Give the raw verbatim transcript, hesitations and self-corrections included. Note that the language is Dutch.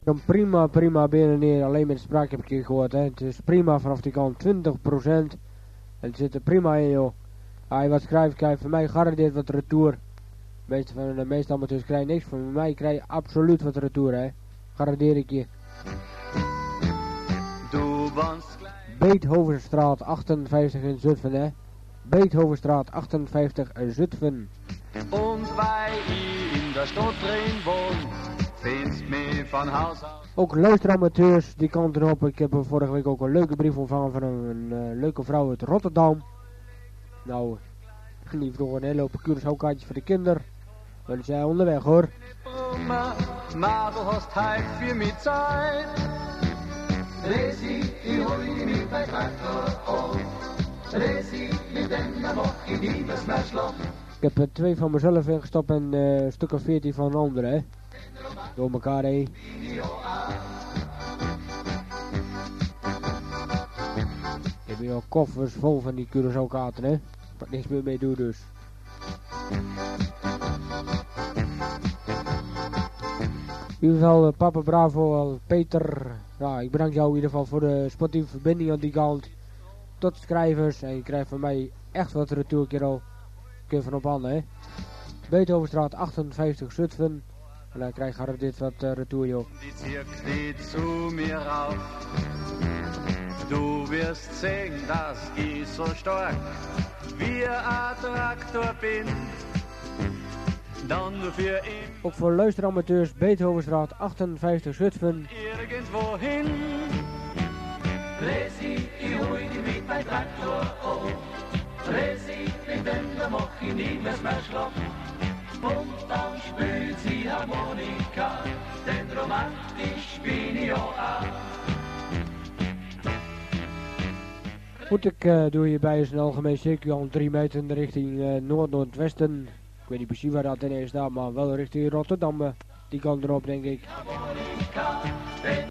Een prima, prima binnen neer. Alleen met de spraak heb ik hier gehoord. Hè. Het is prima vanaf die kant. twintig procent. En het zit er prima in, joh. Hij wat schrijft, krijg voor mij garandeert wat retour. De meeste, van de meeste amateurs krijgen niks. Van mij krijg je absoluut wat retour, hè. Garandeer ik je. Beethovenstraat achtenvijftig in Zutphen, hè. Beethovenstraat achtenvijftig in Zutphen. Und weil ich in der Stadt drin wohn, findest mich van huis uit. Ook luisteramateurs die kant erop. Ik heb vorige week ook een leuke brief ontvangen van een, een, een leuke vrouw uit Rotterdam. Nou, die vroeg een hele hoop Curaçao-kaartjes voor de kinderen. Maar die zijn onderweg, hoor. Maar du hast heut für mich Zeit. Resi, ich hol dich mit bei Traktor auf. Resi, mit dem da mach ich nie mehr Schlaf. Ik heb er twee van mezelf ingestopt en uh, een stuk of veertien van anderen, hè. Door elkaar heen. Ik heb hier al koffers vol van die Curaçao-kaarten, hè. Wat niks meer mee doen, dus. In ieder geval, uh, Papa Bravo, uh, Peter. Ja, ik bedank jou in ieder geval voor de sportieve verbinding aan die kant. Tot schrijvers. En je krijgt van mij echt wat retour, kerel. Kun je van op handen, hè. Beethovenstraat achtenvijftig Zutphen. En dan krijg je dit wat uh, retour, joh. Die zirkt niet zu mir rauf. Du wirst sehen, dass ich so stark wie ein Traktor bin. Dan für ihn. Ook voor luisteramateurs, Beethovenstraat achtenvijftig Zutphen. Irgendwo hin. Resi, ich hol dich mit mein Traktor auf. Resi, mit dem da mach ich nie mehr Schlaf. Und dann spielt sie Harmonika, denn romantisch bin ich auch. Goed, ik uh, doe hierbij eens een algemeen circuit al drie meter in de richting uh, noord-noordwesten. Ik weet niet precies waar dat ineens staat, maar wel richting Rotterdam. Uh, die kant erop, denk ik.